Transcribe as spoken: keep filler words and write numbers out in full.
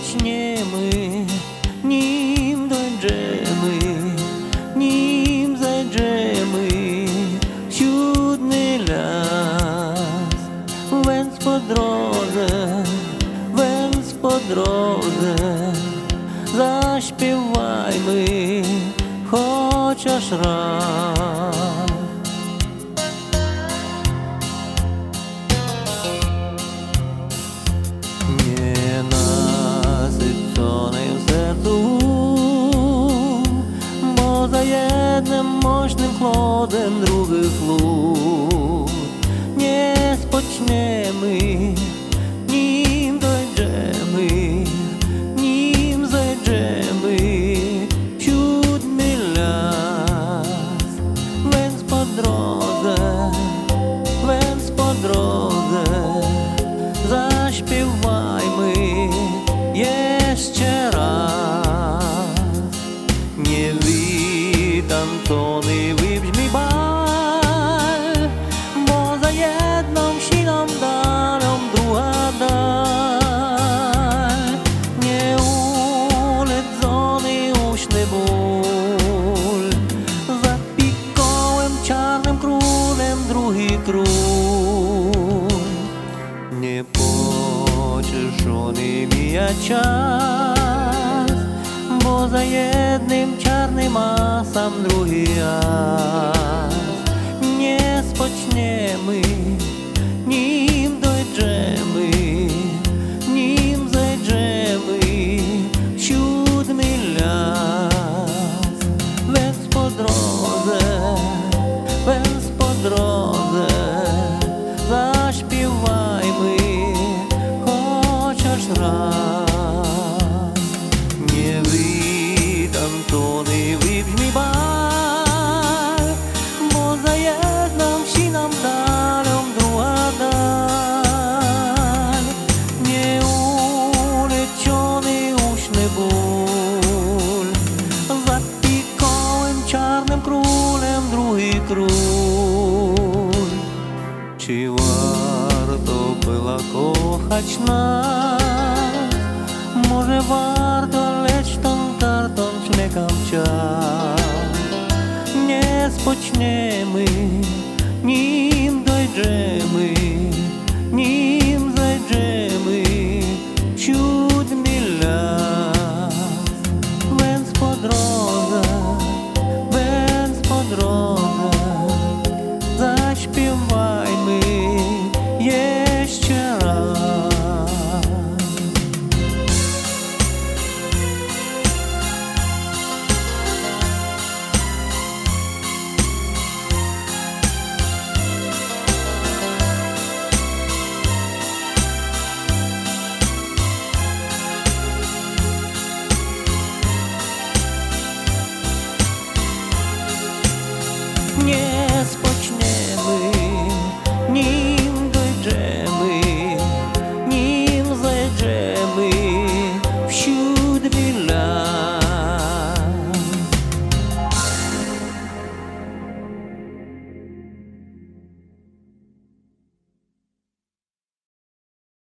spoczniemy, nim dojdziemy, nim zajdziemy w siódmy las. Więc po drodze, więc po drodze zaśpiewajmy chociaż raz. Nienasyconej w sercu, bo za jednym moćnym chłodem drugich lód nie spoczniemy, nim dojdziemy, nim zajdziemy w siódmy las. Więc po drodze, więc po drodze zaśpiewajmy jeszcze raz. Nie witam tony wybrzmi bal, bo za jedną siną dalą druga dal. Nieuledzony uśny ból, za pikołem czarnym królem drugi król. Niepocieszony mija czas, bo za jednym czarnym a sam drugi jas. Nie spoczniemy, nim dojdziemy, nim zajdziemy w siódmy las. Więc po drodze, więc po drodze zaśpiewajmy chociaż raz. Nie witam tony wybrzmi bal, bo za jedną siną dalą druga dal. Nieuleczony uśny ból, za pikołem czarnym królem drugi król. Czy warto było kochać nas? Może warto, lecz tą kartą czekam czas. Nie spoczniemy, nim dojdziemy